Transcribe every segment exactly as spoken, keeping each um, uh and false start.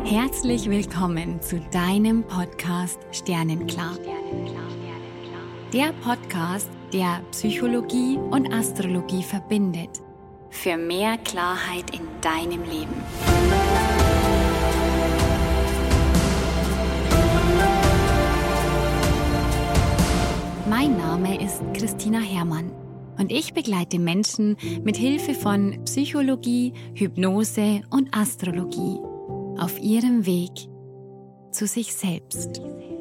Herzlich willkommen zu deinem Podcast Sternenklar. Der Podcast, der Psychologie und Astrologie verbindet. Für mehr Klarheit in deinem Leben. Mein Name ist Christina Herrmann und ich begleite Menschen mit Hilfe von Psychologie, Hypnose und Astrologie auf ihrem Weg zu sich selbst.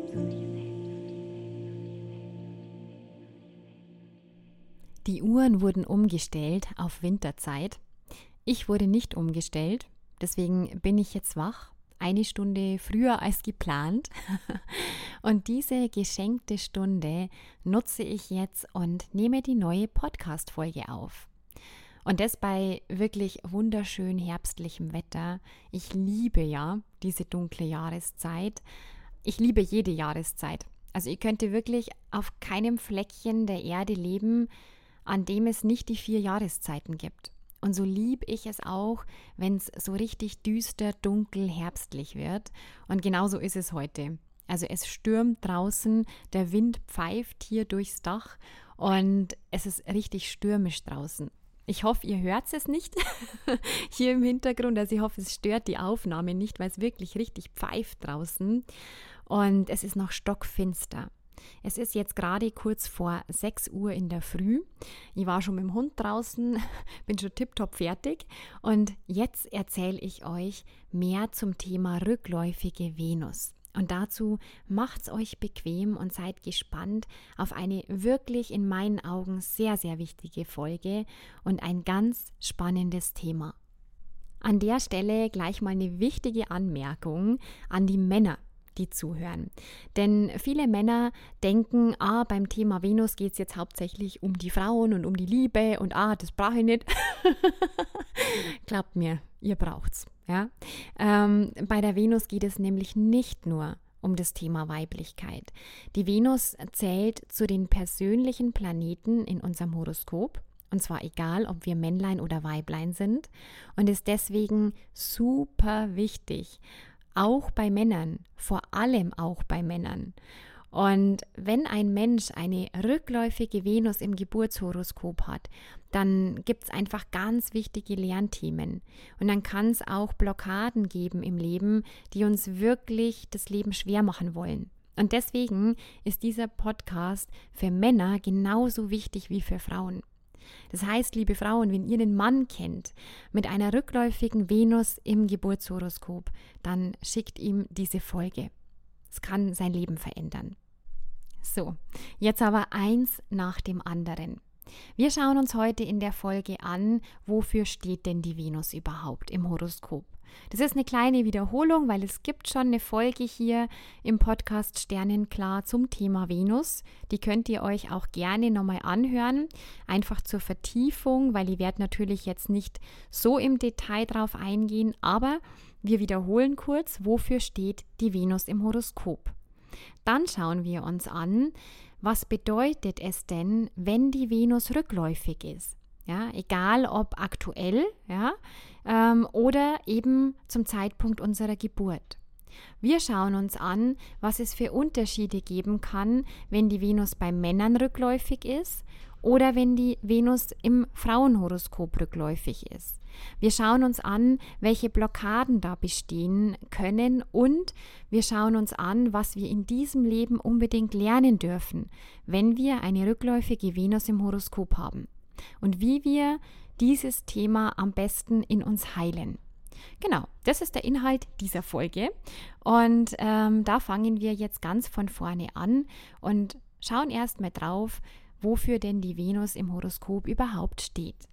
Die Uhren wurden umgestellt auf Winterzeit. Ich wurde nicht umgestellt, deswegen bin ich jetzt wach, eine Stunde früher als geplant. Und diese geschenkte Stunde nutze ich jetzt und nehme die neue Podcast-Folge auf. Und das bei wirklich wunderschön herbstlichem Wetter. Ich liebe ja diese dunkle Jahreszeit. Ich liebe jede Jahreszeit. Also ich könnte wirklich auf keinem Fleckchen der Erde leben, an dem es nicht die vier Jahreszeiten gibt. Und so liebe ich es auch, wenn es so richtig düster, dunkel, herbstlich wird. Und genauso ist es heute. Also es stürmt draußen, der Wind pfeift hier durchs Dach und es ist richtig stürmisch draußen. Ich hoffe, ihr hört es nicht hier im Hintergrund. Also ich hoffe, es stört die Aufnahme nicht, weil es wirklich richtig pfeift draußen. Und es ist noch stockfinster. Es ist jetzt gerade kurz vor sechs Uhr in der Früh. Ich war schon mit dem Hund draußen, bin schon tipptopp fertig. Und jetzt erzähle ich euch mehr zum Thema rückläufige Venus. Und dazu macht's euch bequem und seid gespannt auf eine wirklich in meinen Augen sehr, sehr wichtige Folge und ein ganz spannendes Thema. An der Stelle gleich mal eine wichtige Anmerkung an die Männer, die zuhören. Denn viele Männer denken, ah, beim Thema Venus geht es jetzt hauptsächlich um die Frauen und um die Liebe und ah, das brauche ich nicht. Glaubt mir, ihr braucht's. Ja? Ähm, bei der Venus geht es nämlich nicht nur um das Thema Weiblichkeit. Die Venus zählt zu den persönlichen Planeten in unserem Horoskop. Und zwar egal, ob wir Männlein oder Weiblein sind. Und ist deswegen super wichtig. Auch bei Männern, vor allem auch bei Männern. Und wenn ein Mensch eine rückläufige Venus im Geburtshoroskop hat, dann gibt es einfach ganz wichtige Lernthemen. Und dann kann es auch Blockaden geben im Leben, die uns wirklich das Leben schwer machen wollen. Und deswegen ist dieser Podcast für Männer genauso wichtig wie für Frauen. Das heißt, liebe Frauen, wenn ihr einen Mann kennt mit einer rückläufigen Venus im Geburtshoroskop, dann schickt ihm diese Folge. Es kann sein Leben verändern. So, jetzt aber eins nach dem anderen. Wir schauen uns heute in der Folge an, wofür steht denn die Venus überhaupt im Horoskop. Das ist eine kleine Wiederholung, weil es gibt schon eine Folge hier im Podcast Sternenklar zum Thema Venus. Die könnt ihr euch auch gerne nochmal anhören, einfach zur Vertiefung, weil ich werde natürlich jetzt nicht so im Detail drauf eingehen, aber wir wiederholen kurz, wofür steht die Venus im Horoskop. Dann schauen wir uns an, was bedeutet es denn, wenn die Venus rückläufig ist. Ja, egal ob aktuell, ja, ähm, oder eben zum Zeitpunkt unserer Geburt. Wir schauen uns an, was es für Unterschiede geben kann, wenn die Venus bei Männern rückläufig ist oder wenn die Venus im Frauenhoroskop rückläufig ist. Wir schauen uns an, welche Blockaden da bestehen können und wir schauen uns an, was wir in diesem Leben unbedingt lernen dürfen, wenn wir eine rückläufige Venus im Horoskop haben. Und wie wir dieses Thema am besten in uns heilen. Genau, das ist der Inhalt dieser Folge. Und ähm, da fangen wir jetzt ganz von vorne an und schauen erstmal drauf, wofür denn die Venus im Horoskop überhaupt steht.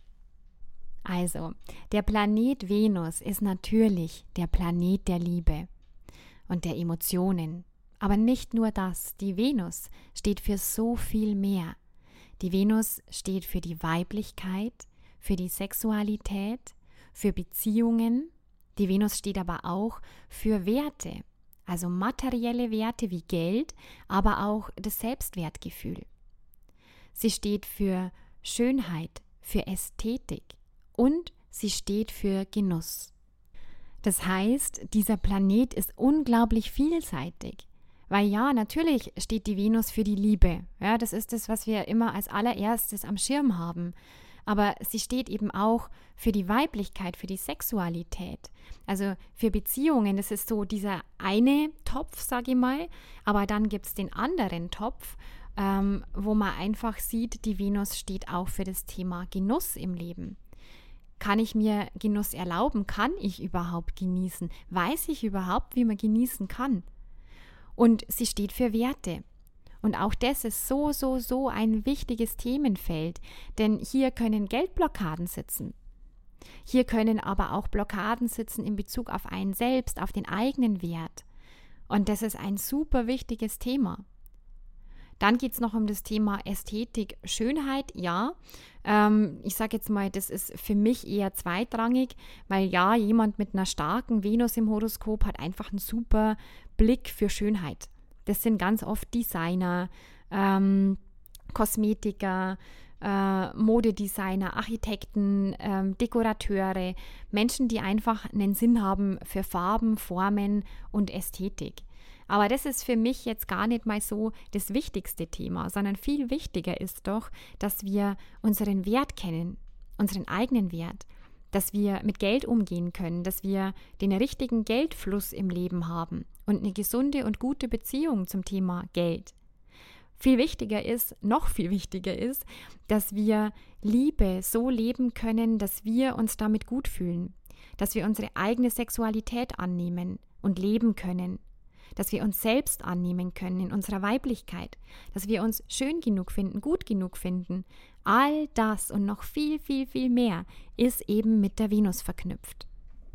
Also, der Planet Venus ist natürlich der Planet der Liebe und der Emotionen. Aber nicht nur das, die Venus steht für so viel mehr. Die Venus steht für die Weiblichkeit, für die Sexualität, für Beziehungen. Die Venus steht aber auch für Werte, also materielle Werte wie Geld, aber auch das Selbstwertgefühl. Sie steht für Schönheit, für Ästhetik und sie steht für Genuss. Das heißt, dieser Planet ist unglaublich vielseitig. Weil ja, natürlich steht die Venus für die Liebe. Ja, das ist das, was wir immer als allererstes am Schirm haben. Aber sie steht eben auch für die Weiblichkeit, für die Sexualität. Also für Beziehungen, das ist so dieser eine Topf, sage ich mal. Aber dann gibt es den anderen Topf, ähm, wo man einfach sieht, die Venus steht auch für das Thema Genuss im Leben. Kann ich mir Genuss erlauben? Kann ich überhaupt genießen? Weiß ich überhaupt, wie man genießen kann? Und sie steht für Werte. Und auch das ist so, so, so ein wichtiges Themenfeld, denn hier können Geldblockaden sitzen. Hier können aber auch Blockaden sitzen in Bezug auf einen selbst, auf den eigenen Wert. Und das ist ein super wichtiges Thema. Dann geht es noch um das Thema Ästhetik, Schönheit, ja. Ähm, ich sage jetzt mal, das ist für mich eher zweitrangig, weil ja, jemand mit einer starken Venus im Horoskop hat einfach einen super Blick für Schönheit. Das sind ganz oft Designer, ähm, Kosmetiker, äh, Modedesigner, Architekten, ähm, Dekorateure, Menschen, die einfach einen Sinn haben für Farben, Formen und Ästhetik. Aber das ist für mich jetzt gar nicht mal so das wichtigste Thema, sondern viel wichtiger ist doch, dass wir unseren Wert kennen, unseren eigenen Wert, dass wir mit Geld umgehen können, dass wir den richtigen Geldfluss im Leben haben und eine gesunde und gute Beziehung zum Thema Geld. Viel wichtiger ist, noch viel wichtiger ist, dass wir Liebe so leben können, dass wir uns damit gut fühlen, dass wir unsere eigene Sexualität annehmen und leben können, dass wir uns selbst annehmen können in unserer Weiblichkeit, dass wir uns schön genug finden, gut genug finden. All das und noch viel, viel, viel mehr ist eben mit der Venus verknüpft.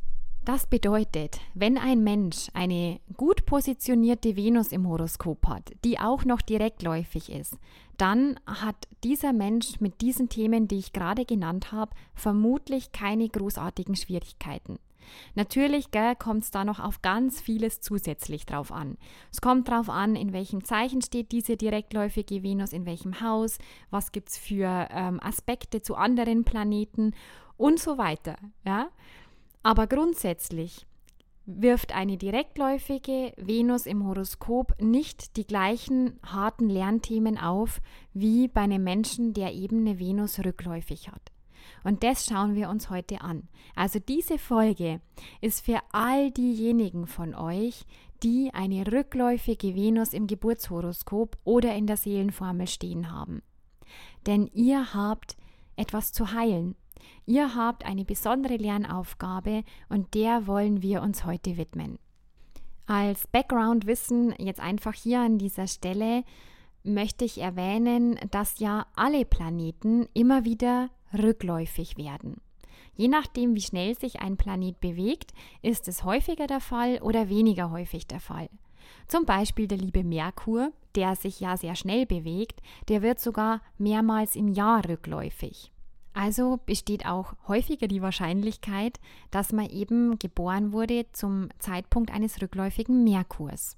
Das bedeutet, wenn ein Mensch eine gut positionierte Venus im Horoskop hat, die auch noch direktläufig ist, dann hat dieser Mensch mit diesen Themen, die ich gerade genannt habe, vermutlich keine großartigen Schwierigkeiten. Natürlich kommt es da noch auf ganz vieles zusätzlich drauf an. Es kommt drauf an, in welchem Zeichen steht diese direktläufige Venus, in welchem Haus, was gibt es für ähm, Aspekte zu anderen Planeten und so weiter. Ja? Aber grundsätzlich wirft eine direktläufige Venus im Horoskop nicht die gleichen harten Lernthemen auf, wie bei einem Menschen, der eben eine Venus rückläufig hat. Und das schauen wir uns heute an. Also diese Folge ist für all diejenigen von euch, die eine rückläufige Venus im Geburtshoroskop oder in der Seelenformel stehen haben. Denn ihr habt etwas zu heilen. Ihr habt eine besondere Lernaufgabe und der wollen wir uns heute widmen. Als Background-Wissen jetzt einfach hier an dieser Stelle möchte ich erwähnen, dass ja alle Planeten immer wieder rückläufig werden. Je nachdem, wie schnell sich ein Planet bewegt, ist es häufiger der Fall oder weniger häufig der Fall. Zum Beispiel der liebe Merkur, der sich ja sehr schnell bewegt, der wird sogar mehrmals im Jahr rückläufig. Also besteht auch häufiger die Wahrscheinlichkeit, dass man eben geboren wurde zum Zeitpunkt eines rückläufigen Merkurs.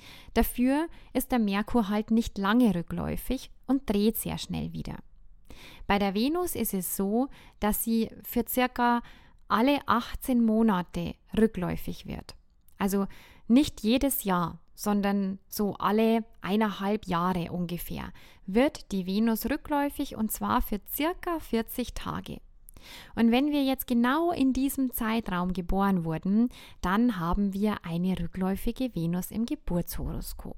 Dafür ist der Merkur halt nicht lange rückläufig und dreht sehr schnell wieder. Bei der Venus ist es so, dass sie für circa alle achtzehn Monate rückläufig wird. Also nicht jedes Jahr, sondern so alle eineinhalb Jahre ungefähr wird die Venus rückläufig und zwar für circa vierzig Tage. Und wenn wir jetzt genau in diesem Zeitraum geboren wurden, dann haben wir eine rückläufige Venus im Geburtshoroskop.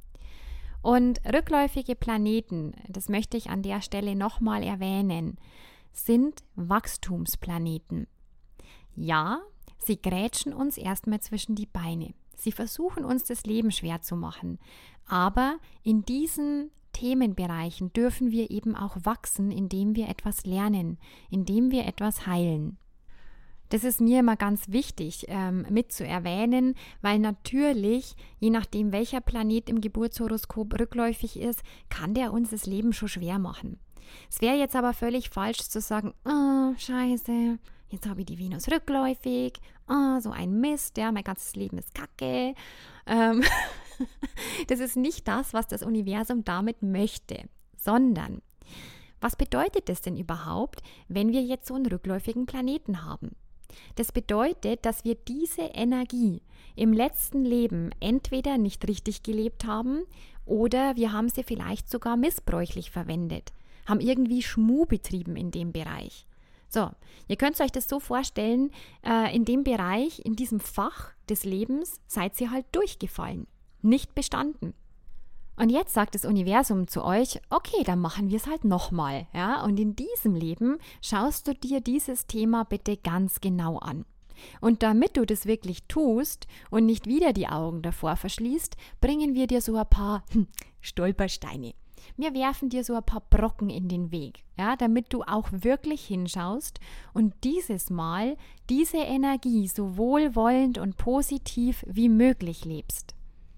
Und rückläufige Planeten, das möchte ich an der Stelle nochmal erwähnen, sind Wachstumsplaneten. Ja, sie grätschen uns erstmal zwischen die Beine. Sie versuchen uns das Leben schwer zu machen. Aber in diesen Themenbereichen dürfen wir eben auch wachsen, indem wir etwas lernen, indem wir etwas heilen. Das ist mir immer ganz wichtig ähm, mit zu erwähnen, weil natürlich, je nachdem welcher Planet im Geburtshoroskop rückläufig ist, kann der uns das Leben schon schwer machen. Es wäre jetzt aber völlig falsch zu sagen, oh, scheiße, jetzt habe ich die Venus rückläufig, oh, so ein Mist, ja, mein ganzes Leben ist Kacke. Ähm das ist nicht das, was das Universum damit möchte, sondern was bedeutet das denn überhaupt, wenn wir jetzt so einen rückläufigen Planeten haben? Das bedeutet, dass wir diese Energie im letzten Leben entweder nicht richtig gelebt haben oder wir haben sie vielleicht sogar missbräuchlich verwendet, haben irgendwie Schmuh betrieben in dem Bereich. So, ihr könnt euch das so vorstellen, äh, in dem Bereich, in diesem Fach des Lebens seid ihr halt durchgefallen, nicht bestanden. Und jetzt sagt das Universum zu euch, okay, dann machen wir es halt nochmal. Ja? Und in diesem Leben schaust du dir dieses Thema bitte ganz genau an. Und damit du das wirklich tust und nicht wieder die Augen davor verschließt, bringen wir dir so ein paar hm, Stolpersteine. Wir werfen dir so ein paar Brocken in den Weg, ja, damit du auch wirklich hinschaust und dieses Mal diese Energie so wohlwollend und positiv wie möglich lebst.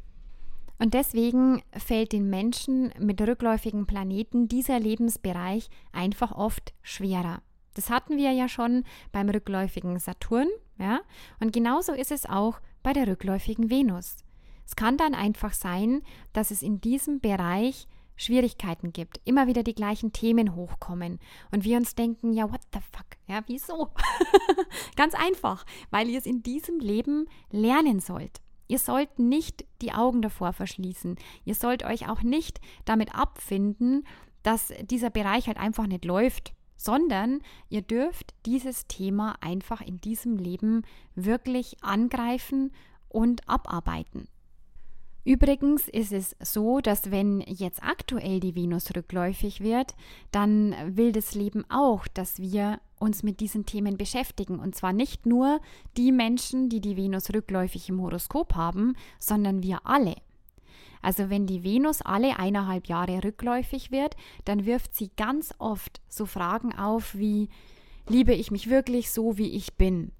Und deswegen fällt den Menschen mit rückläufigen Planeten dieser Lebensbereich einfach oft schwerer. Das hatten wir ja schon beim rückläufigen Saturn, ja, und genauso ist es auch bei der rückläufigen Venus. Es kann dann einfach sein, dass es in diesem Bereich Schwierigkeiten gibt, immer wieder die gleichen Themen hochkommen und wir uns denken, ja, what the fuck, ja, wieso? Ganz einfach, weil ihr es in diesem Leben lernen sollt. Ihr sollt nicht die Augen davor verschließen. Ihr sollt euch auch nicht damit abfinden, dass dieser Bereich halt einfach nicht läuft, sondern ihr dürft dieses Thema einfach in diesem Leben wirklich angreifen und abarbeiten. Übrigens ist es so, dass wenn jetzt aktuell die Venus rückläufig wird, dann will das Leben auch, dass wir uns mit diesen Themen beschäftigen. Und zwar nicht nur die Menschen, die die Venus rückläufig im Horoskop haben, sondern wir alle. Also wenn die Venus alle eineinhalb Jahre rückläufig wird, dann wirft sie ganz oft so Fragen auf wie, liebe ich mich wirklich so, wie ich bin?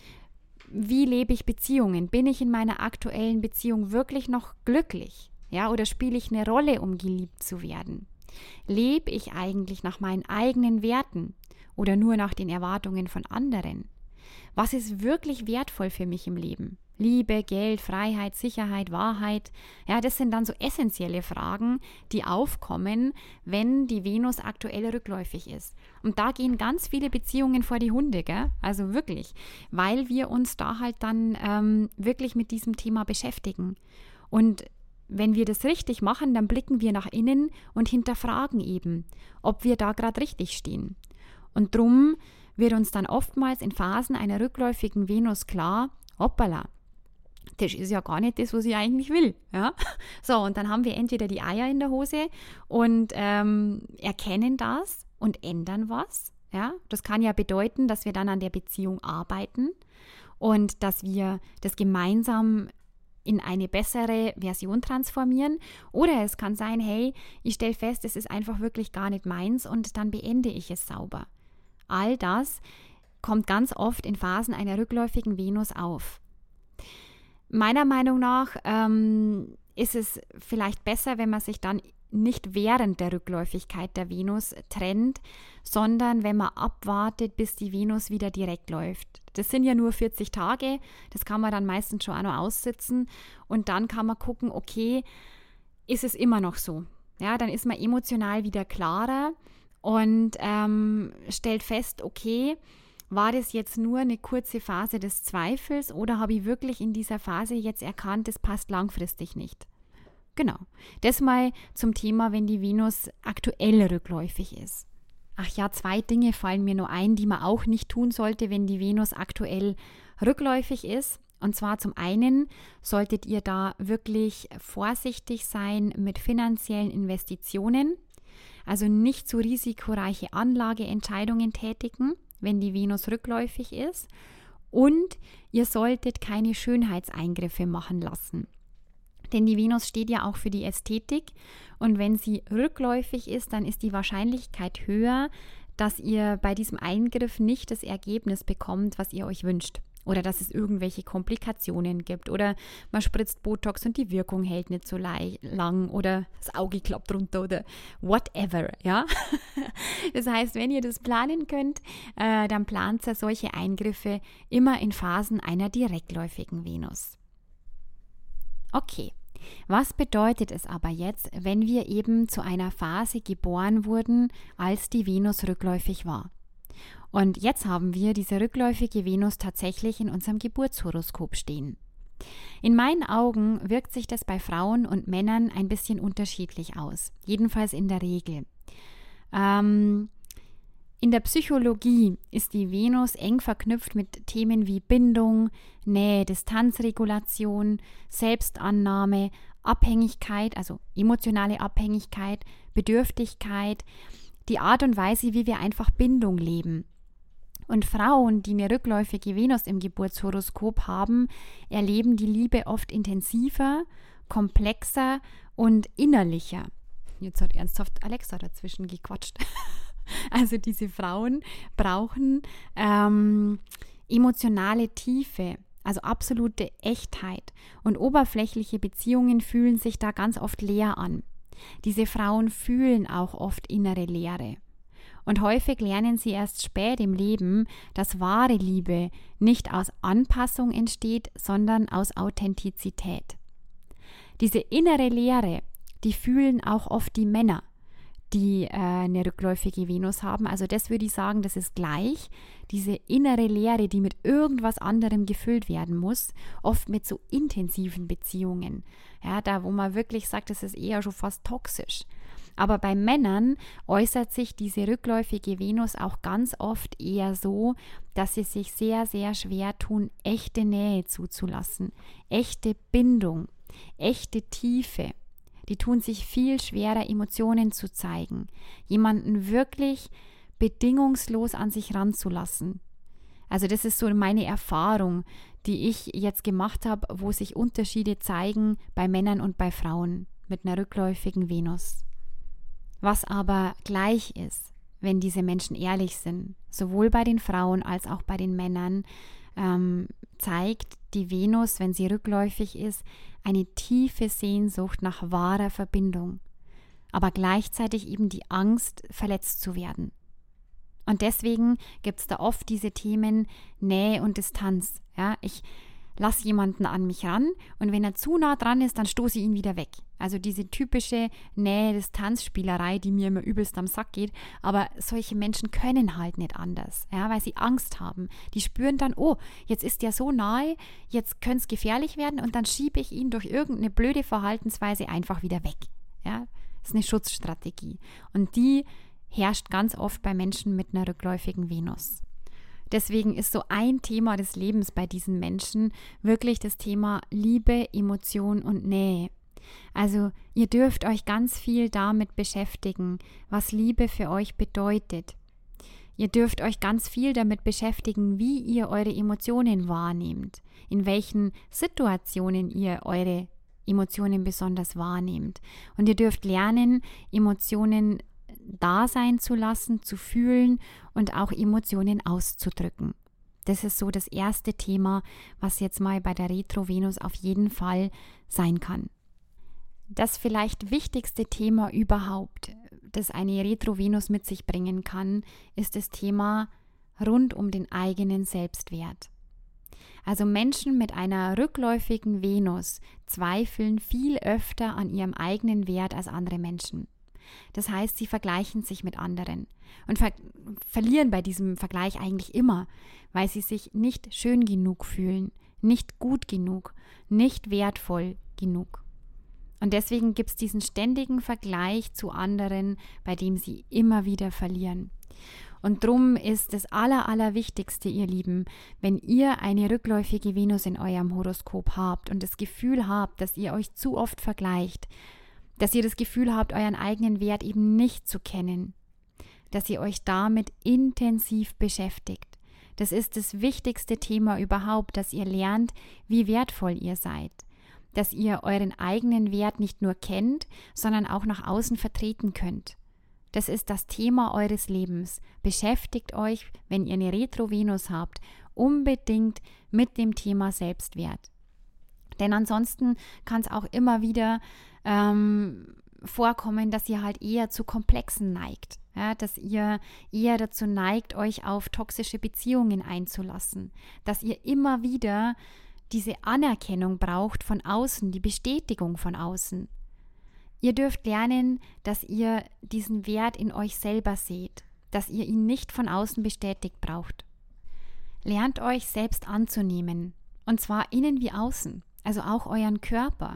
Wie lebe ich Beziehungen? Bin ich in meiner aktuellen Beziehung wirklich noch glücklich? Ja, oder spiele ich eine Rolle, um geliebt zu werden? Lebe ich eigentlich nach meinen eigenen Werten oder nur nach den Erwartungen von anderen? Was ist wirklich wertvoll für mich im Leben? Liebe, Geld, Freiheit, Sicherheit, Wahrheit. Ja, das sind dann so essentielle Fragen, die aufkommen, wenn die Venus aktuell rückläufig ist. Und da gehen ganz viele Beziehungen vor die Hunde, gell? Also wirklich, weil wir uns da halt dann ähm, wirklich mit diesem Thema beschäftigen. Und wenn wir das richtig machen, dann blicken wir nach innen und hinterfragen eben, ob wir da gerade richtig stehen. Und drum wird uns dann oftmals in Phasen einer rückläufigen Venus klar, hoppala, das ist ja gar nicht das, was ich eigentlich will. Ja? So, und dann haben wir entweder die Eier in der Hose und ähm, erkennen das und ändern was. Ja? Das kann ja bedeuten, dass wir dann an der Beziehung arbeiten und dass wir das gemeinsam in eine bessere Version transformieren. Oder es kann sein, hey, ich stelle fest, es ist einfach wirklich gar nicht meins und dann beende ich es sauber. All das kommt ganz oft in Phasen einer rückläufigen Venus auf. Meiner Meinung nach ähm, ist es vielleicht besser, wenn man sich dann nicht während der Rückläufigkeit der Venus trennt, sondern wenn man abwartet, bis die Venus wieder direkt läuft. Das sind ja nur vierzig Tage, das kann man dann meistens schon auch noch aussitzen und dann kann man gucken, okay, ist es immer noch so? Ja, dann ist man emotional wieder klarer und ähm, stellt fest, okay, war das jetzt nur eine kurze Phase des Zweifels oder habe ich wirklich in dieser Phase jetzt erkannt, das passt langfristig nicht? Genau, das mal zum Thema, wenn die Venus aktuell rückläufig ist. Ach ja, zwei Dinge fallen mir nur ein, die man auch nicht tun sollte, wenn die Venus aktuell rückläufig ist. Und zwar zum einen solltet ihr da wirklich vorsichtig sein mit finanziellen Investitionen, also nicht so risikoreiche Anlageentscheidungen tätigen, wenn die Venus rückläufig ist, und ihr solltet keine Schönheitseingriffe machen lassen. Denn die Venus steht ja auch für die Ästhetik und wenn sie rückläufig ist, dann ist die Wahrscheinlichkeit höher, dass ihr bei diesem Eingriff nicht das Ergebnis bekommt, was ihr euch wünscht. Oder dass es irgendwelche Komplikationen gibt. Oder man spritzt Botox und die Wirkung hält nicht so lang. Oder das Auge klappt runter oder whatever. Ja? Das heißt, wenn ihr das planen könnt, äh, dann plant ihr solche Eingriffe immer in Phasen einer direktläufigen Venus. Okay, was bedeutet es aber jetzt, wenn wir eben zu einer Phase geboren wurden, als die Venus rückläufig war? Und jetzt haben wir diese rückläufige Venus tatsächlich in unserem Geburtshoroskop stehen. In meinen Augen wirkt sich das bei Frauen und Männern ein bisschen unterschiedlich aus, jedenfalls in der Regel. Ähm, in der Psychologie ist die Venus eng verknüpft mit Themen wie Bindung, Nähe, Distanzregulation, Selbstannahme, Abhängigkeit, also emotionale Abhängigkeit, Bedürftigkeit, die Art und Weise, wie wir einfach Bindung leben. Und Frauen, die eine rückläufige Venus im Geburtshoroskop haben, erleben die Liebe oft intensiver, komplexer und innerlicher. Jetzt hat ernsthaft Alexa dazwischen gequatscht. Also diese Frauen brauchen ähm, emotionale Tiefe, also absolute Echtheit. Und oberflächliche Beziehungen fühlen sich da ganz oft leer an. Diese Frauen fühlen auch oft innere Leere. Und häufig lernen sie erst spät im Leben, dass wahre Liebe nicht aus Anpassung entsteht, sondern aus Authentizität. Diese innere Leere, die fühlen auch oft die Männer, die äh, eine rückläufige Venus haben. Also das würde ich sagen, das ist gleich. Diese innere Leere, die mit irgendwas anderem gefüllt werden muss, oft mit so intensiven Beziehungen. Ja, da wo man wirklich sagt, das ist eher schon fast toxisch. Aber bei Männern äußert sich diese rückläufige Venus auch ganz oft eher so, dass sie sich sehr, sehr schwer tun, echte Nähe zuzulassen, echte Bindung, echte Tiefe. Die tun sich viel schwerer, Emotionen zu zeigen, jemanden wirklich bedingungslos an sich ranzulassen. Also das ist so meine Erfahrung, die ich jetzt gemacht habe, wo sich Unterschiede zeigen bei Männern und bei Frauen mit einer rückläufigen Venus. Was aber gleich ist, wenn diese Menschen ehrlich sind, sowohl bei den Frauen als auch bei den Männern, ähm, zeigt die Venus, wenn sie rückläufig ist, eine tiefe Sehnsucht nach wahrer Verbindung, aber gleichzeitig eben die Angst, verletzt zu werden. Und deswegen gibt es da oft diese Themen Nähe und Distanz. Ja, ich lasse jemanden an mich ran und wenn er zu nah dran ist, dann stoße ich ihn wieder weg. Also diese typische Nähe-Distanz-Spielerei, die mir immer übelst am Sack geht. Aber solche Menschen können halt nicht anders, ja, weil sie Angst haben. Die spüren dann, oh, jetzt ist der so nahe, jetzt könnte es gefährlich werden und dann schiebe ich ihn durch irgendeine blöde Verhaltensweise einfach wieder weg. Ja, das ist eine Schutzstrategie. Und die herrscht ganz oft bei Menschen mit einer rückläufigen Venus. Deswegen ist so ein Thema des Lebens bei diesen Menschen wirklich das Thema Liebe, Emotion und Nähe. Also ihr dürft euch ganz viel damit beschäftigen, was Liebe für euch bedeutet. Ihr dürft euch ganz viel damit beschäftigen, wie ihr eure Emotionen wahrnehmt, in welchen Situationen ihr eure Emotionen besonders wahrnehmt. Und ihr dürft lernen, Emotionen da sein zu lassen, zu fühlen und auch Emotionen auszudrücken. Das ist so das erste Thema, was jetzt mal bei der Retro-Venus auf jeden Fall sein kann. Das vielleicht wichtigste Thema überhaupt, das eine Retro-Venus mit sich bringen kann, ist das Thema rund um den eigenen Selbstwert. Also Menschen mit einer rückläufigen Venus zweifeln viel öfter an ihrem eigenen Wert als andere Menschen. Das heißt, sie vergleichen sich mit anderen und ver- verlieren bei diesem Vergleich eigentlich immer, weil sie sich nicht schön genug fühlen, nicht gut genug, nicht wertvoll genug. Und deswegen gibt es diesen ständigen Vergleich zu anderen, bei dem sie immer wieder verlieren. Und drum ist das Aller, Allerwichtigste, ihr Lieben, wenn ihr eine rückläufige Venus in eurem Horoskop habt und das Gefühl habt, dass ihr euch zu oft vergleicht, dass ihr das Gefühl habt, euren eigenen Wert eben nicht zu kennen, dass ihr euch damit intensiv beschäftigt. Das ist das wichtigste Thema überhaupt, dass ihr lernt, wie wertvoll ihr seid, dass ihr euren eigenen Wert nicht nur kennt, sondern auch nach außen vertreten könnt. Das ist das Thema eures Lebens. Beschäftigt euch, wenn ihr eine Retro-Venus habt, unbedingt mit dem Thema Selbstwert. Denn ansonsten kann es auch immer wieder ähm, vorkommen, dass ihr halt eher zu Komplexen neigt. Ja, dass ihr eher dazu neigt, euch auf toxische Beziehungen einzulassen. Dass ihr immer wieder diese Anerkennung braucht von außen, die Bestätigung von außen. Ihr dürft lernen, dass ihr diesen Wert in euch selber seht, dass ihr ihn nicht von außen bestätigt braucht. Lernt euch selbst anzunehmen, und zwar innen wie außen, also auch euren Körper.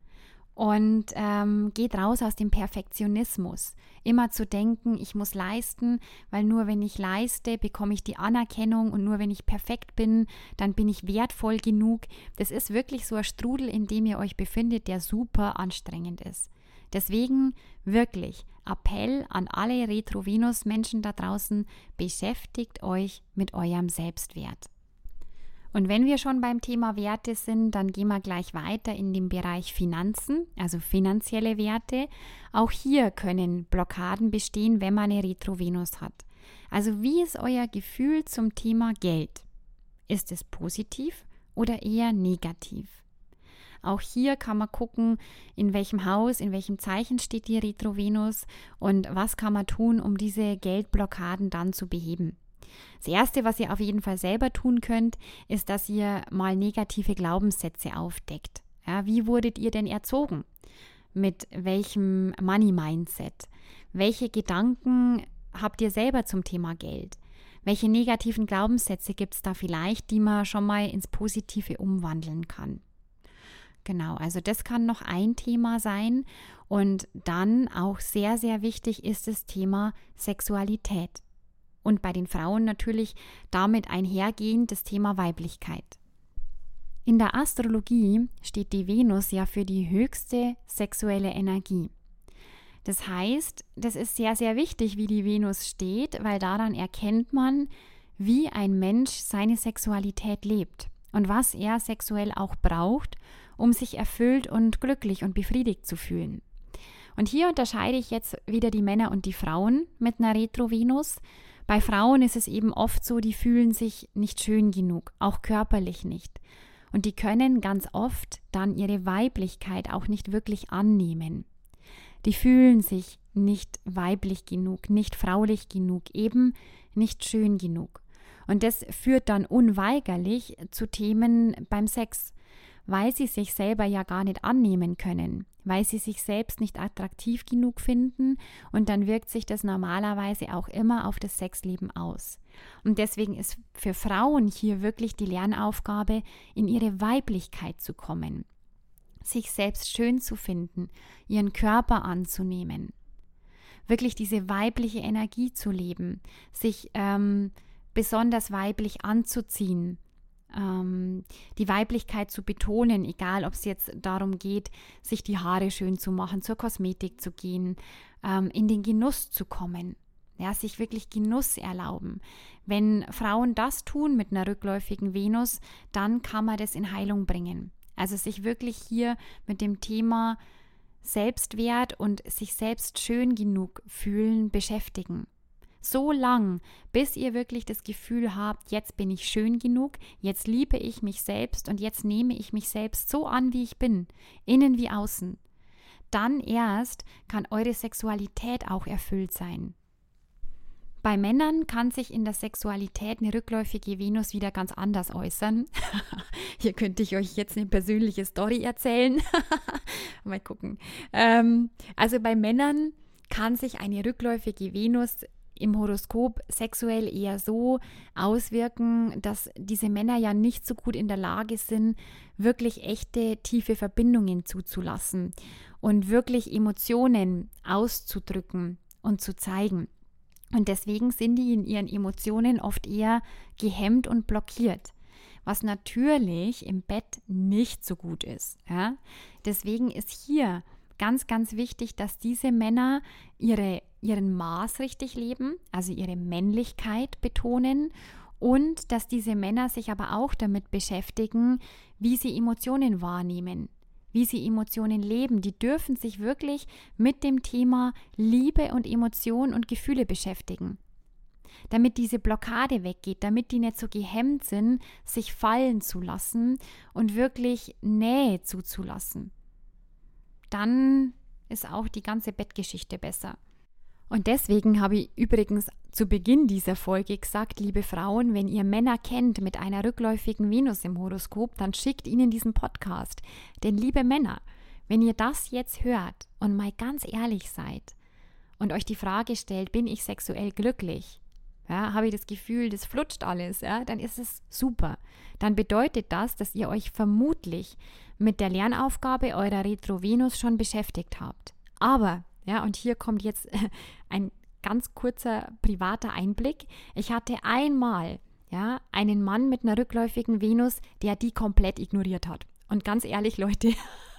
Und ähm, geht raus aus dem Perfektionismus. Immer zu denken, ich muss leisten, weil nur wenn ich leiste, bekomme ich die Anerkennung und nur wenn ich perfekt bin, dann bin ich wertvoll genug. Das ist wirklich so ein Strudel, in dem ihr euch befindet, der super anstrengend ist. Deswegen wirklich Appell an alle Retro-Venus-Menschen da draußen, beschäftigt euch mit eurem Selbstwert. Und wenn wir schon beim Thema Werte sind, dann gehen wir gleich weiter in den Bereich Finanzen, also finanzielle Werte. Auch hier können Blockaden bestehen, wenn man eine Retro-Venus hat. Also wie ist euer Gefühl zum Thema Geld? Ist es positiv oder eher negativ? Auch hier kann man gucken, in welchem Haus, in welchem Zeichen steht die Retro-Venus und was kann man tun, um diese Geldblockaden dann zu beheben. Das Erste, was ihr auf jeden Fall selber tun könnt, ist, dass ihr mal negative Glaubenssätze aufdeckt. Ja, wie wurdet ihr denn erzogen? Mit welchem Money-Mindset? Welche Gedanken habt ihr selber zum Thema Geld? Welche negativen Glaubenssätze gibt es da vielleicht, die man schon mal ins Positive umwandeln kann? Genau, also das kann noch ein Thema sein. Und dann auch sehr, sehr wichtig ist das Thema Sexualität. Und bei den Frauen natürlich damit einhergehend das Thema Weiblichkeit. In der Astrologie steht die Venus ja für die höchste sexuelle Energie. Das heißt, das ist sehr, sehr wichtig, wie die Venus steht, weil daran erkennt man, wie ein Mensch seine Sexualität lebt und was er sexuell auch braucht, um sich erfüllt und glücklich und befriedigt zu fühlen. Und hier unterscheide ich jetzt wieder die Männer und die Frauen mit einer Retro-Venus. Bei Frauen ist es eben oft so, die fühlen sich nicht schön genug, auch körperlich nicht. Und die können ganz oft dann ihre Weiblichkeit auch nicht wirklich annehmen. Die fühlen sich nicht weiblich genug, nicht fraulich genug, eben nicht schön genug. Und das führt dann unweigerlich zu Themen beim Sex, weil sie sich selber ja gar nicht annehmen können, weil sie sich selbst nicht attraktiv genug finden und dann wirkt sich das normalerweise auch immer auf das Sexleben aus. Und deswegen ist für Frauen hier wirklich die Lernaufgabe, in ihre Weiblichkeit zu kommen, sich selbst schön zu finden, ihren Körper anzunehmen, wirklich diese weibliche Energie zu leben, sich ähm, besonders weiblich anzuziehen, die Weiblichkeit zu betonen, egal ob es jetzt darum geht, sich die Haare schön zu machen, zur Kosmetik zu gehen, in den Genuss zu kommen, ja, sich wirklich Genuss erlauben. Wenn Frauen das tun mit einer rückläufigen Venus, dann kann man das in Heilung bringen. Also sich wirklich hier mit dem Thema Selbstwert und sich selbst schön genug fühlen beschäftigen. So lang, bis ihr wirklich das Gefühl habt, jetzt bin ich schön genug, jetzt liebe ich mich selbst und jetzt nehme ich mich selbst so an, wie ich bin, innen wie außen. Dann erst kann eure Sexualität auch erfüllt sein. Bei Männern kann sich in der Sexualität eine rückläufige Venus wieder ganz anders äußern. Hier könnte ich euch jetzt eine persönliche Story erzählen. Mal gucken. Ähm, also bei Männern kann sich eine rückläufige Venus im Horoskop sexuell eher so auswirken, dass diese Männer ja nicht so gut in der Lage sind, wirklich echte, tiefe Verbindungen zuzulassen und wirklich Emotionen auszudrücken und zu zeigen. Und deswegen sind die in ihren Emotionen oft eher gehemmt und blockiert, was natürlich im Bett nicht so gut ist. Ja? Deswegen ist hier ganz, ganz wichtig, dass diese Männer ihre, ihren Maß richtig leben, also ihre Männlichkeit betonen und dass diese Männer sich aber auch damit beschäftigen, wie sie Emotionen wahrnehmen, wie sie Emotionen leben. Die dürfen sich wirklich mit dem Thema Liebe und Emotion und Gefühle beschäftigen, damit diese Blockade weggeht, damit die nicht so gehemmt sind, sich fallen zu lassen und wirklich Nähe zuzulassen. Dann ist auch die ganze Bettgeschichte besser. Und deswegen habe ich übrigens zu Beginn dieser Folge gesagt, liebe Frauen, wenn ihr Männer kennt mit einer rückläufigen Venus im Horoskop, dann schickt ihnen diesen Podcast. Denn liebe Männer, wenn ihr das jetzt hört und mal ganz ehrlich seid und euch die Frage stellt, bin ich sexuell glücklich? Ja, habe ich das Gefühl, das flutscht alles, ja, dann ist es super. Dann bedeutet das, dass ihr euch vermutlich mit der Lernaufgabe eurer Retro-Venus schon beschäftigt habt. Aber, ja, und hier kommt jetzt ein ganz kurzer privater Einblick. Ich hatte einmal, ja, einen Mann mit einer rückläufigen Venus, der die komplett ignoriert hat. Und ganz ehrlich, Leute,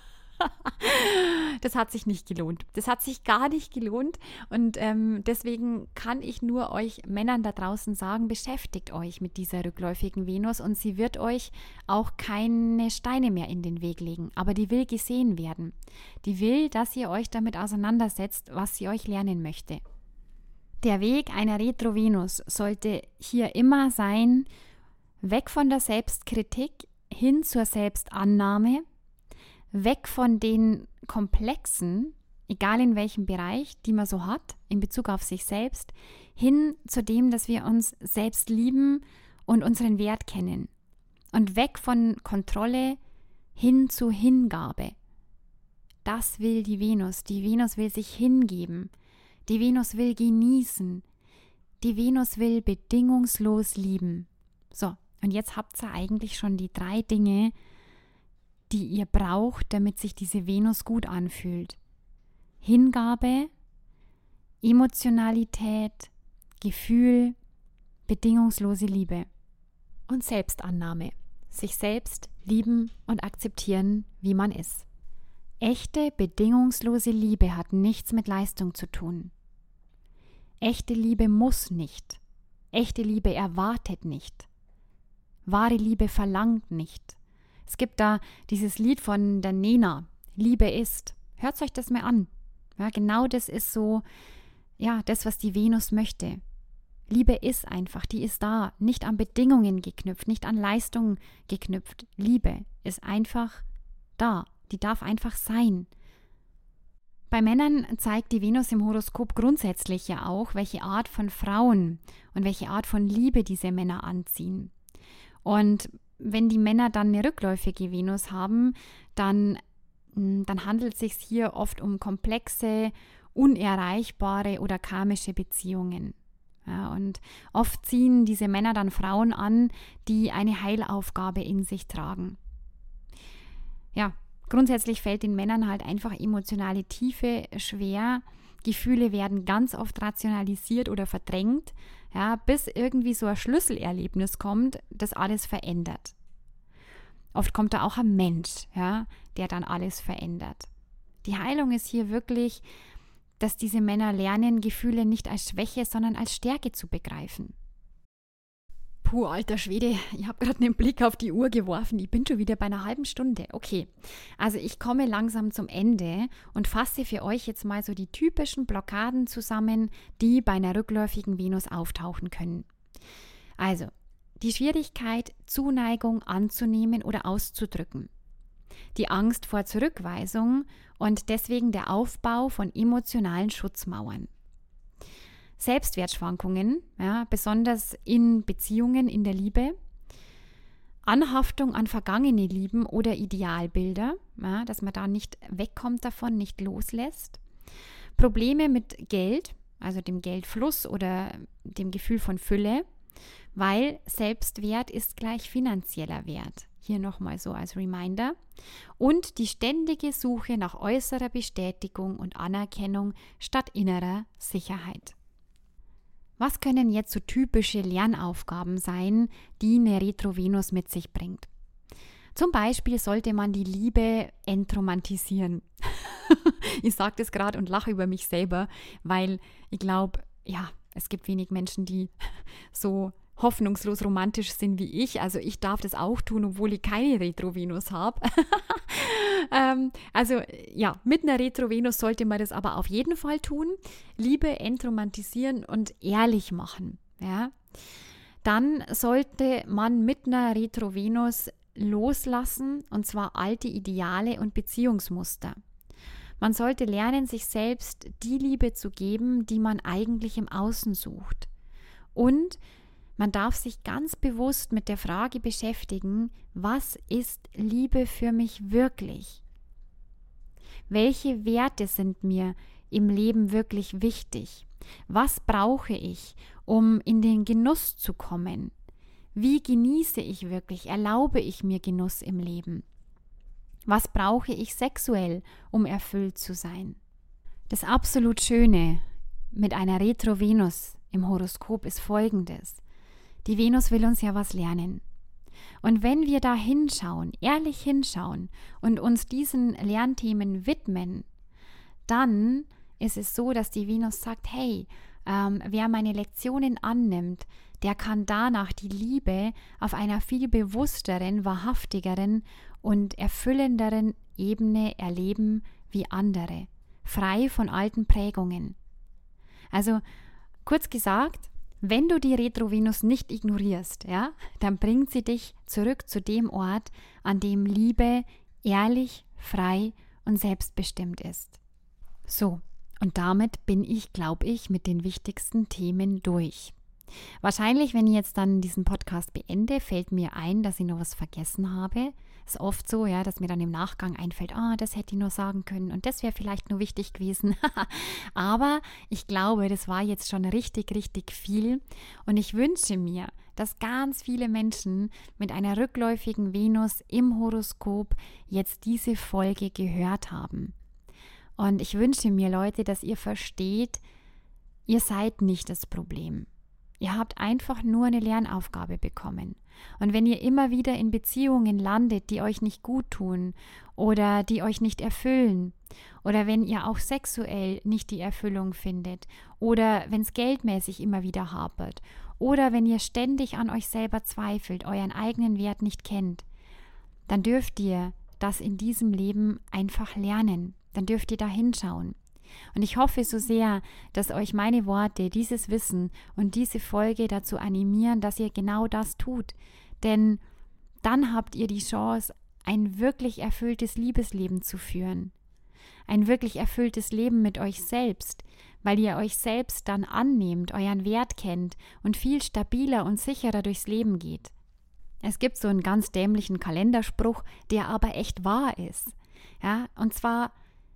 das hat sich nicht gelohnt. Das hat sich gar nicht gelohnt. Und ähm, deswegen kann ich nur euch Männern da draußen sagen, beschäftigt euch mit dieser rückläufigen Venus und sie wird euch auch keine Steine mehr in den Weg legen. Aber die will gesehen werden. Die will, dass ihr euch damit auseinandersetzt, was sie euch lernen möchte. Der Weg einer Retro-Venus sollte hier immer sein, weg von der Selbstkritik hin zur Selbstannahme, weg von den Komplexen, egal in welchem Bereich, die man so hat, in Bezug auf sich selbst, hin zu dem, dass wir uns selbst lieben und unseren Wert kennen. Und weg von Kontrolle hin zu Hingabe. Das will die Venus. Die Venus will sich hingeben. Die Venus will genießen. Die Venus will bedingungslos lieben. So, und jetzt habt ihr eigentlich schon die drei Dinge, die ihr braucht, damit sich diese Venus gut anfühlt. Hingabe, Emotionalität, Gefühl, bedingungslose Liebe und Selbstannahme. Sich selbst lieben und akzeptieren, wie man ist. Echte, bedingungslose Liebe hat nichts mit Leistung zu tun. Echte Liebe muss nicht. Echte Liebe erwartet nicht. Wahre Liebe verlangt nicht. Es gibt da dieses Lied von der Nena, Liebe ist. Hört euch das mal an. Ja, genau das ist so, ja, das, was die Venus möchte. Liebe ist einfach, die ist da, nicht an Bedingungen geknüpft, nicht an Leistungen geknüpft. Liebe ist einfach da, die darf einfach sein. Bei Männern zeigt die Venus im Horoskop grundsätzlich ja auch, welche Art von Frauen und welche Art von Liebe diese Männer anziehen. Und wenn die Männer dann eine rückläufige Venus haben, dann, dann handelt es sich hier oft um komplexe, unerreichbare oder karmische Beziehungen. Ja, und oft ziehen diese Männer dann Frauen an, die eine Heilaufgabe in sich tragen. Ja, grundsätzlich fällt den Männern halt einfach emotionale Tiefe schwer. Gefühle werden ganz oft rationalisiert oder verdrängt, ja, bis irgendwie so ein Schlüsselerlebnis kommt, das alles verändert. Oft kommt da auch ein Mensch, ja, der dann alles verändert. Die Heilung ist hier wirklich, dass diese Männer lernen, Gefühle nicht als Schwäche, sondern als Stärke zu begreifen. Puh, alter Schwede, ich habe gerade einen Blick auf die Uhr geworfen. Ich bin schon wieder bei einer halben Stunde. Okay, also ich komme langsam zum Ende und fasse für euch jetzt mal so die typischen Blockaden zusammen, die bei einer rückläufigen Venus auftauchen können. Also, die Schwierigkeit, Zuneigung anzunehmen oder auszudrücken. Die Angst vor Zurückweisung und deswegen der Aufbau von emotionalen Schutzmauern. Selbstwertschwankungen, ja, besonders in Beziehungen, in der Liebe. Anhaftung an vergangene Lieben oder Idealbilder, ja, dass man da nicht wegkommt davon, nicht loslässt. Probleme mit Geld, also dem Geldfluss oder dem Gefühl von Fülle, weil Selbstwert ist gleich finanzieller Wert. Hier nochmal so als Reminder. Und die ständige Suche nach äußerer Bestätigung und Anerkennung statt innerer Sicherheit. Was können jetzt so typische Lernaufgaben sein, die eine Retro-Venus mit sich bringt? Zum Beispiel sollte man die Liebe entromantisieren. Ich sage das gerade und lache über mich selber, weil ich glaube, ja, es gibt wenig Menschen, die so hoffnungslos romantisch sind wie ich. Also ich darf das auch tun, obwohl ich keine Retro-Venus habe. ähm, also ja, mit einer Retro-Venus sollte man das aber auf jeden Fall tun. Liebe entromantisieren und ehrlich machen. Ja? Dann sollte man mit einer Retro-Venus loslassen, und zwar alte Ideale und Beziehungsmuster. Man sollte lernen, sich selbst die Liebe zu geben, die man eigentlich im Außen sucht. Und man darf sich ganz bewusst mit der Frage beschäftigen, was ist Liebe für mich wirklich? Welche Werte sind mir im Leben wirklich wichtig? Was brauche ich, um in den Genuss zu kommen? Wie genieße ich wirklich? Erlaube ich mir Genuss im Leben? Was brauche ich sexuell, um erfüllt zu sein? Das absolut Schöne mit einer Retro-Venus im Horoskop ist Folgendes. Die Venus will uns ja was lernen. Und wenn wir da hinschauen, ehrlich hinschauen und uns diesen Lernthemen widmen, dann ist es so, dass die Venus sagt, hey, ähm, wer meine Lektionen annimmt, der kann danach die Liebe auf einer viel bewussteren, wahrhaftigeren und erfüllenderen Ebene erleben wie andere, frei von alten Prägungen. Also kurz gesagt, wenn du die Retro-Venus nicht ignorierst, ja, dann bringt sie dich zurück zu dem Ort, an dem Liebe ehrlich, frei und selbstbestimmt ist. So, und damit bin ich, glaube ich, mit den wichtigsten Themen durch. Wahrscheinlich, wenn ich jetzt dann diesen Podcast beende, fällt mir ein, dass ich noch was vergessen habe. Ist oft so, ja, dass mir dann im Nachgang einfällt, ah, das hätte ich nur sagen können und das wäre vielleicht nur wichtig gewesen. Aber ich glaube, das war jetzt schon richtig, richtig viel und ich wünsche mir, dass ganz viele Menschen mit einer rückläufigen Venus im Horoskop jetzt diese Folge gehört haben. Und ich wünsche mir, Leute, dass ihr versteht, ihr seid nicht das Problem. Ihr habt einfach nur eine Lernaufgabe bekommen. Und wenn ihr immer wieder in Beziehungen landet, die euch nicht gut tun oder die euch nicht erfüllen, oder wenn ihr auch sexuell nicht die Erfüllung findet, oder wenn es geldmäßig immer wieder hapert, oder wenn ihr ständig an euch selber zweifelt, euren eigenen Wert nicht kennt, dann dürft ihr das in diesem Leben einfach lernen. Dann dürft ihr da hinschauen. Und ich hoffe so sehr, dass euch meine Worte, dieses Wissen und diese Folge dazu animieren, dass ihr genau das tut. Denn dann habt ihr die Chance, ein wirklich erfülltes Liebesleben zu führen. Ein wirklich erfülltes Leben mit euch selbst, weil ihr euch selbst dann annehmt, euren Wert kennt und viel stabiler und sicherer durchs Leben geht. Es gibt so einen ganz dämlichen Kalenderspruch, der aber echt wahr ist. Ja, und zwar: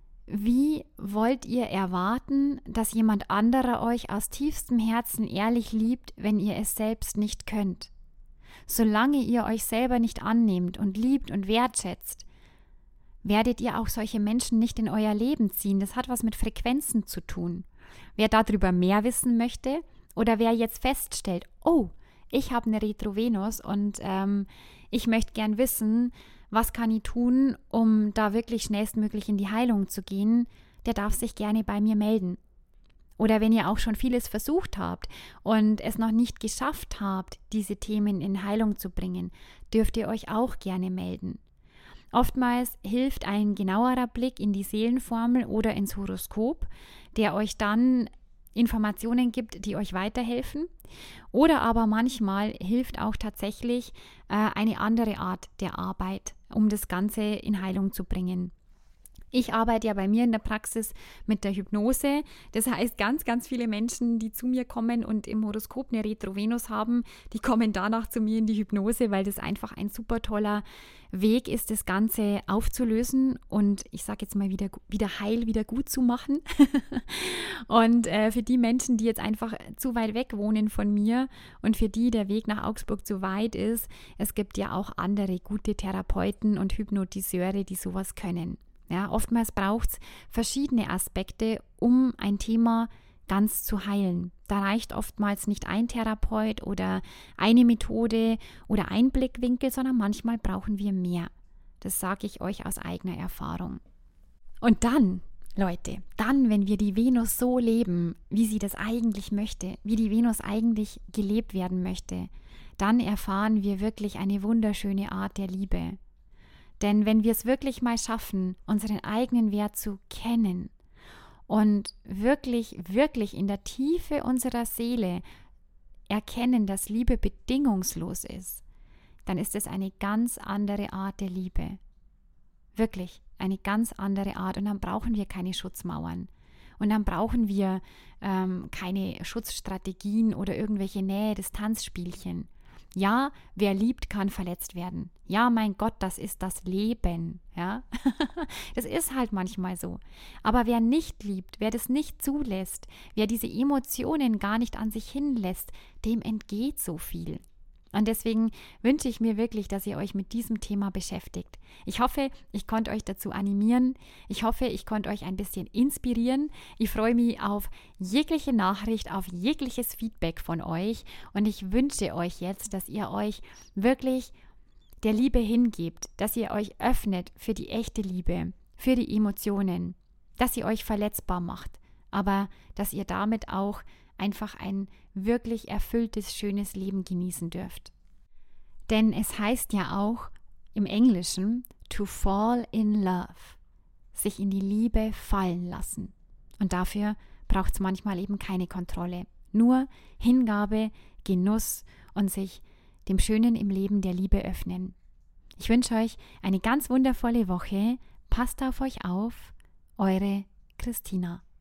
Wie wollt ihr erwarten, dass jemand anderer euch aus tiefstem Herzen ehrlich liebt, wenn ihr es selbst nicht könnt? Solange ihr euch selber nicht annehmt und liebt und wertschätzt, werdet ihr auch solche Menschen nicht in euer Leben ziehen. Das hat was mit Frequenzen zu tun. Wer darüber mehr wissen möchte oder wer jetzt feststellt, oh, ich habe eine Retro-Venus und ähm, ich möchte gern wissen, was kann ich tun, um da wirklich schnellstmöglich in die Heilung zu gehen, der darf sich gerne bei mir melden. Oder wenn ihr auch schon vieles versucht habt und es noch nicht geschafft habt, diese Themen in Heilung zu bringen, dürft ihr euch auch gerne melden. Oftmals hilft ein genauerer Blick in die Seelenformel oder ins Horoskop, der euch dann Informationen gibt, die euch weiterhelfen. Oder aber manchmal hilft auch tatsächlich äh, eine andere Art der Arbeit, um das Ganze in Heilung zu bringen. Ich arbeite ja bei mir in der Praxis mit der Hypnose. Das heißt, ganz, ganz viele Menschen, die zu mir kommen und im Horoskop eine Retro-Venus haben, die kommen danach zu mir in die Hypnose, weil das einfach ein super toller Weg ist, das Ganze aufzulösen und ich sage jetzt mal wieder, wieder heil, wieder gut zu machen. Und äh, für die Menschen, die jetzt einfach zu weit weg wohnen von mir und für die der Weg nach Augsburg zu weit ist, es gibt ja auch andere gute Therapeuten und Hypnotiseure, die sowas können. Ja, oftmals braucht es verschiedene Aspekte, um ein Thema ganz zu heilen. Da reicht oftmals nicht ein Therapeut oder eine Methode oder ein Blickwinkel, sondern manchmal brauchen wir mehr. Das sage ich euch aus eigener Erfahrung. Und dann, Leute, dann, wenn wir die Venus so leben, wie sie das eigentlich möchte, wie die Venus eigentlich gelebt werden möchte, dann erfahren wir wirklich eine wunderschöne Art der Liebe. Denn wenn wir es wirklich mal schaffen, unseren eigenen Wert zu kennen und wirklich, wirklich in der Tiefe unserer Seele erkennen, dass Liebe bedingungslos ist, dann ist es eine ganz andere Art der Liebe. Wirklich eine ganz andere Art. Und dann brauchen wir keine Schutzmauern. Und dann brauchen wir ähm, keine Schutzstrategien oder irgendwelche Nähe-Distanzspielchen. Ja, wer liebt, kann verletzt werden. Ja, mein Gott, das ist das Leben. Ja, das ist halt manchmal so. Aber wer nicht liebt, wer das nicht zulässt, wer diese Emotionen gar nicht an sich hinlässt, dem entgeht so viel. Und deswegen wünsche ich mir wirklich, dass ihr euch mit diesem Thema beschäftigt. Ich hoffe, ich konnte euch dazu animieren. Ich hoffe, ich konnte euch ein bisschen inspirieren. Ich freue mich auf jegliche Nachricht, auf jegliches Feedback von euch. Und ich wünsche euch jetzt, dass ihr euch wirklich der Liebe hingebt, dass ihr euch öffnet für die echte Liebe, für die Emotionen, dass ihr euch verletzbar macht, aber dass ihr damit auch einfach ein wirklich erfülltes, schönes Leben genießen dürft. Denn es heißt ja auch im Englischen to fall in love, sich in die Liebe fallen lassen. Und dafür braucht es manchmal eben keine Kontrolle, nur Hingabe, Genuss und sich dem Schönen im Leben der Liebe öffnen. Ich wünsche euch eine ganz wundervolle Woche. Passt auf euch auf. Eure Christina.